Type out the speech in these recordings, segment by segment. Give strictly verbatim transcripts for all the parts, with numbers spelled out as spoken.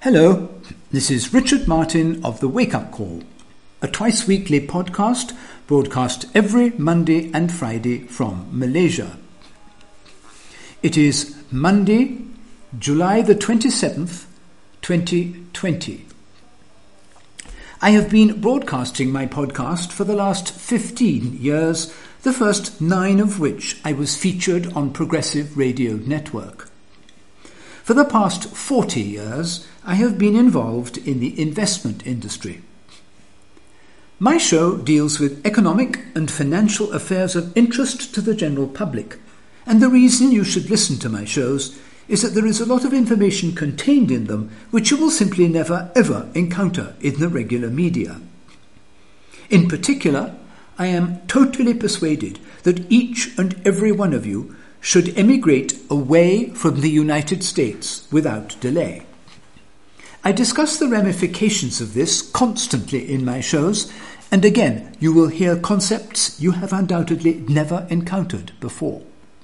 Hello, this is Richard Martin of The Wake Up Call, a twice-weekly podcast broadcast every Monday and Friday from Malaysia. It is Monday, July the twenty-seventh, twenty twenty. I have been broadcasting my podcast for the last fifteen years, the first nine of which I was featured on Progressive Radio Network. For the past forty years, I have been involved in the investment industry. My show deals with economic and financial affairs of interest to the general public, and the reason you should listen to my shows is that there is a lot of information contained in them which you will simply never ever encounter in the regular media. In particular, I am totally persuaded that each and every one of you should emigrate away from the United States without delay. I discuss the ramifications of this constantly in my shows, and again, you will hear concepts you have undoubtedly never encountered before.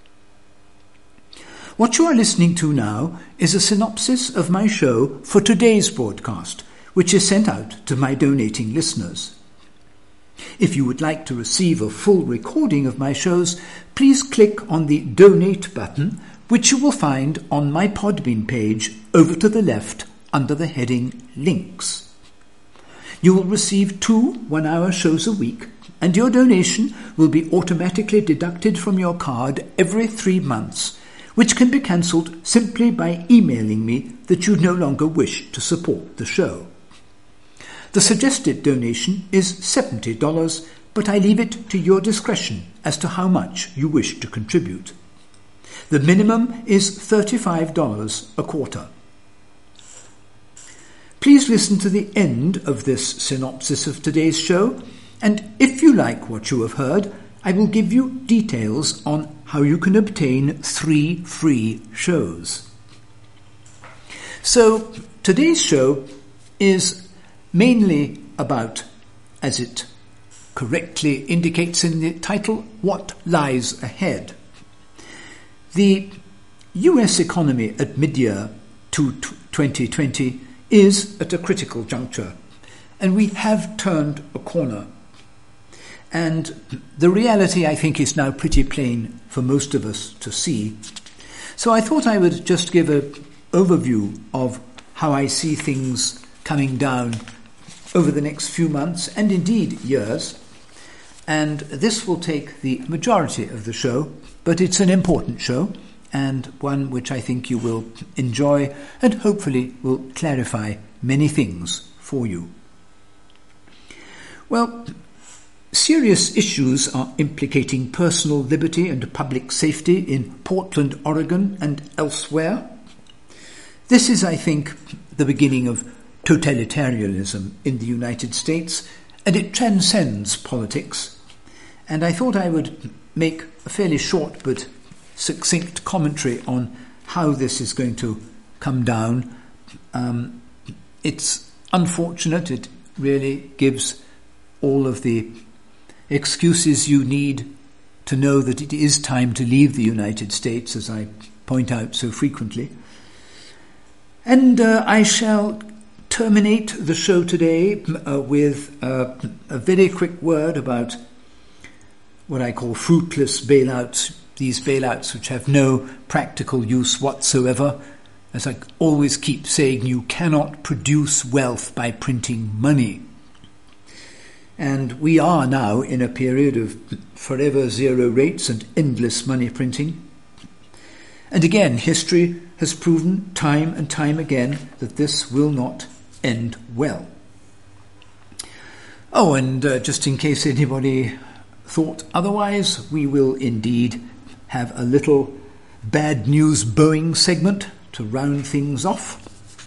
What you are listening to now is a synopsis of my show for today's broadcast, which is sent out to my donating listeners. If you would like to receive a full recording of my shows, please click on the Donate button, which you will find on my Podbean page over to the left under the heading Links. You will receive two one-hour shows a week, and your donation will be automatically deducted from your card every three months, which can be cancelled simply by emailing me that you no longer wish to support the show. The suggested donation is seventy dollars, but I leave it to your discretion as to how much you wish to contribute. The minimum is thirty-five dollars a quarter. Please listen to the end of this synopsis of today's show, and if you like what you have heard, I will give you details on how you can obtain three free shows. So, today's show is mainly about, as it correctly indicates in the title, what lies ahead. The U S economy at mid-year to twenty twenty is at a critical juncture, and we have turned a corner. And the reality, I think, is now pretty plain for most of us to see. So I thought I would just give an overview of how I see things coming down over the next few months, and indeed years. And this will take the majority of the show, but it's an important show, and one which I think you will enjoy and hopefully will clarify many things for you. Well, serious issues are implicating personal liberty and public safety in Portland, Oregon and elsewhere. This is, I think, the beginning of totalitarianism in the United States, and it transcends politics. And I thought I would make a fairly short but succinct commentary on how this is going to come down. Um, it's unfortunate. It really gives all of the excuses you need to know that it is time to leave the United States, as I point out so frequently. And uh, I shall terminate the show today uh, with uh, a very quick word about what I call fruitless bailouts, these bailouts which have no practical use whatsoever. As I always keep saying, you cannot produce wealth by printing money. And we are now in a period of forever zero rates and endless money printing. And again, history has proven time and time again that this will not end well. Oh, and uh, just in case anybody thought otherwise, we will indeed have a little bad news Boeing segment to round things off.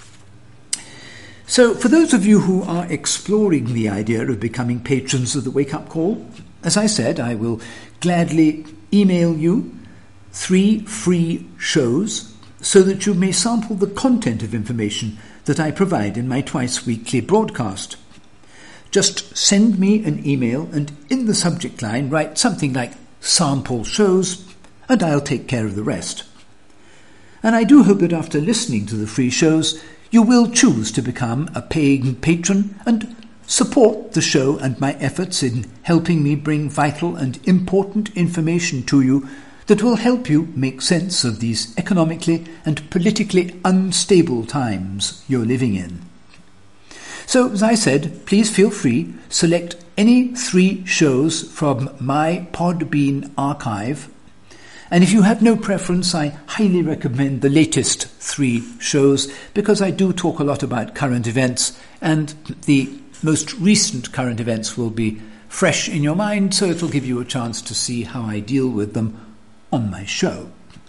So, for those of you who are exploring the idea of becoming patrons of the Wake Up Call, as I said, I will gladly email you three free shows so that you may sample the content of information that I provide in my twice-weekly broadcast. Just send me an email and in the subject line write something like sample shows, and I'll take care of the rest. And I do hope that after listening to the free shows, you will choose to become a paying patron and support the show and my efforts in helping me bring vital and important information to you that will help you make sense of these economically and politically unstable times you're living in. So, as I said, please feel free, select any three shows from my Podbean archive, and if you have no preference, I highly recommend the latest three shows because I do talk a lot about current events, and the most recent current events will be fresh in your mind, so it'll give you a chance to see how I deal with them on my show.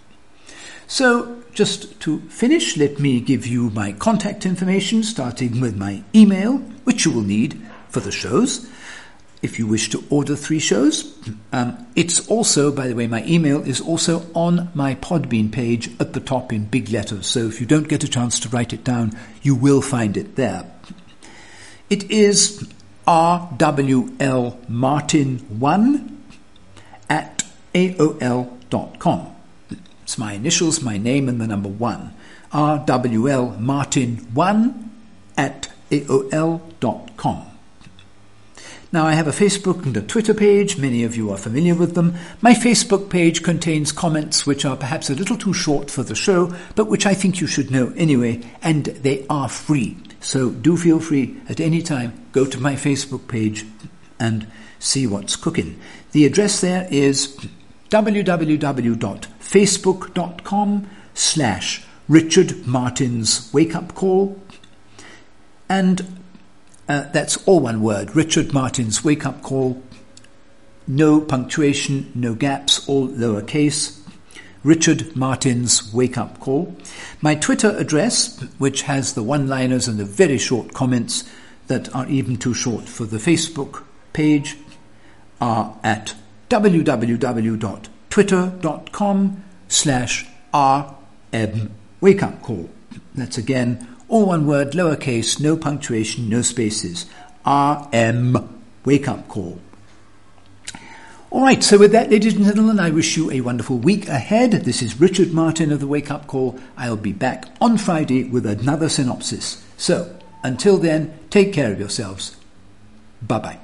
So, just to finish, let me give you my contact information, starting with my email, which you will need for the shows, if you wish to order three shows. Um, it's also, by the way, my email is also on my Podbean page at the top in big letters, so if you don't get a chance to write it down, you will find it there. It is r w l martin one at a o l dot com. It's my initials, my name, and the number one. r w l martin one at a o l dot com. Now, I have a Facebook and a Twitter page. Many of you are familiar with them. My Facebook page contains comments which are perhaps a little too short for the show, but which I think you should know anyway, and they are free. So do feel free at any time, go to my Facebook page and see what's cooking. The address there is w w w dot facebook dot com slash Richard Martin's Wake Up Call. And uh, that's all one word, Richard Martin's Wake Up Call. No punctuation, no gaps, all lowercase. Richard Martin's Wake Up Call. My Twitter address, which has the one-liners and the very short comments that are even too short for the Facebook page, are at w w w dot twitter dot com slash r m wake up call. That's again all one word, lowercase, no punctuation, no spaces. R M Wake Up Call. All right, so with that, ladies and gentlemen, I wish you a wonderful week ahead. This is Richard Martin of the Wake Up Call. I'll be back on Friday with another synopsis. So, until then, take care of yourselves. Bye-bye.